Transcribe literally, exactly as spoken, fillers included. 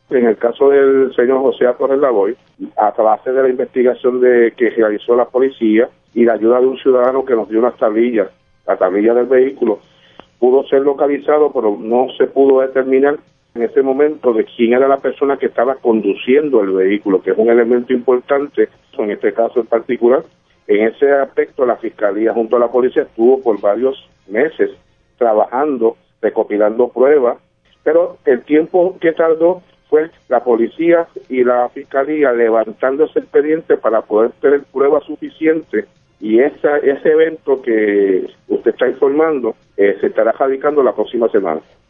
En el caso del señor José Torres Lavoy, a base de la investigación de que realizó la policía y la ayuda de un ciudadano que nos dio unas tablillas, la tablilla del vehículo, pudo ser localizado, pero no se pudo determinar en ese momento de quién era la persona que estaba conduciendo el vehículo, que es un elemento importante en este caso en particular. En ese aspecto, la Fiscalía junto a la policía estuvo por varios meses trabajando, recopilando pruebas, pero el tiempo que tardó fue la policía y la Fiscalía levantando ese expediente para poder tener pruebas suficientes, y esa, ese evento que usted está informando eh, se estará radicando la próxima semana.